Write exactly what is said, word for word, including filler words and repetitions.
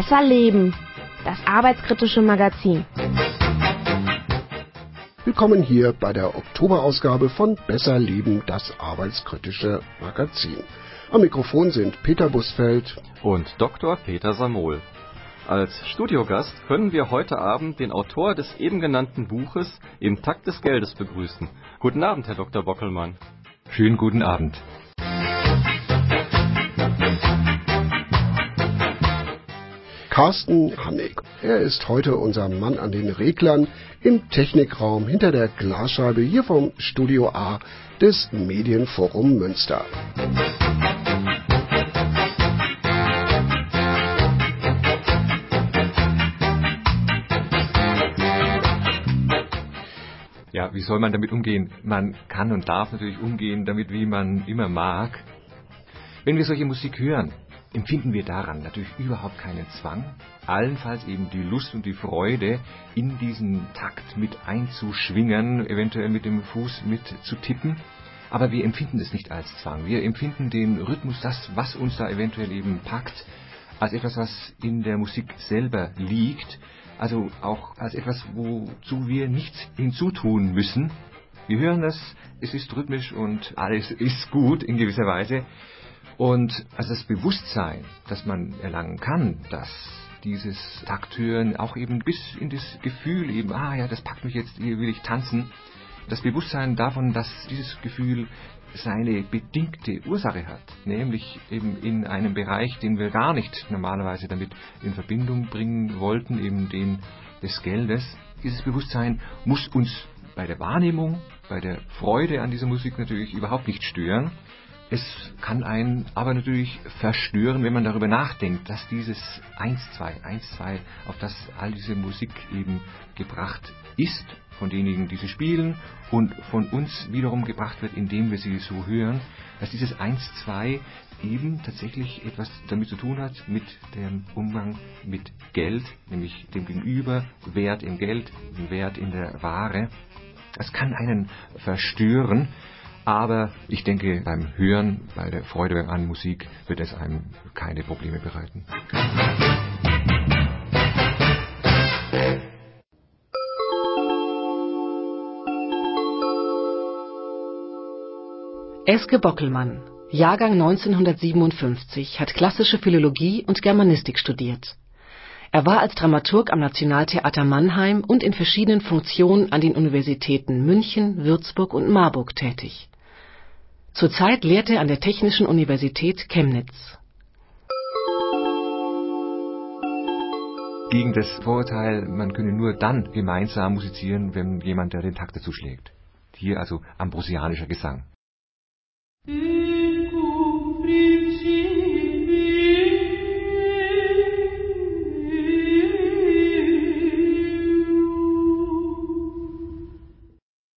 Besser Leben, das arbeitskritische Magazin. Willkommen hier bei der Oktoberausgabe von Besser Leben, das arbeitskritische Magazin. Am Mikrofon sind Peter Busfeld und Doktor Peter Samol. Als Studiogast können wir heute Abend den Autor des eben genannten Buches Im Takt des Geldes begrüßen. Guten Abend, Herr Doktor Bockelmann. Schönen guten Abend. Carsten Hannig. Er ist heute unser Mann an den Reglern im Technikraum hinter der Glasscheibe hier vom Studio A des Medienforum Münster. Ja, wie soll man damit umgehen? Man kann und darf natürlich umgehen damit, wie man immer mag. Wenn wir solche Musik hören, empfinden wir daran natürlich überhaupt keinen Zwang, allenfalls eben die Lust und die Freude, in diesen Takt mit einzuschwingen, eventuell mit dem Fuß mit zu tippen. Aber wir empfinden es nicht als Zwang. Wir empfinden den Rhythmus, das, was uns da eventuell eben packt, als etwas, was in der Musik selber liegt. Also auch als etwas, wozu wir nichts hinzutun müssen. Wir hören das, es ist rhythmisch und alles ist gut in gewisser Weise. Und also das Bewusstsein, das man erlangen kann, dass dieses Takthören auch eben bis in das Gefühl eben, ah ja, das packt mich jetzt, hier will ich tanzen. Das Bewusstsein davon, dass dieses Gefühl seine bedingte Ursache hat, nämlich eben in einem Bereich, den wir gar nicht normalerweise damit in Verbindung bringen wollten, eben den des Geldes. Dieses Bewusstsein muss uns bei der Wahrnehmung, bei der Freude an dieser Musik natürlich überhaupt nicht stören. Es kann einen aber natürlich verstören, wenn man darüber nachdenkt, dass dieses eins zwei, eins zwei, auf das all diese Musik eben gebracht ist, von denjenigen, die sie spielen und von uns wiederum gebracht wird, indem wir sie so hören, dass dieses eins zwei eben tatsächlich etwas damit zu tun hat, mit dem Umgang mit Geld, nämlich dem Gegenüber, Wert im Geld, Wert in der Ware. Das kann einen verstören. Aber ich denke, beim Hören, bei der Freude an Musik wird es einem keine Probleme bereiten. Eske Bockelmann, Jahrgang neunzehnhundertsiebenundfünfzig, hat klassische Philologie und Germanistik studiert. Er war als Dramaturg am Nationaltheater Mannheim und in verschiedenen Funktionen an den Universitäten München, Würzburg und Marburg tätig. Zurzeit lehrt er an der Technischen Universität Chemnitz. Gegen das Vorurteil, man könne nur dann gemeinsam musizieren, wenn jemand der den Takt dazu schlägt. Hier also ambrosianischer Gesang.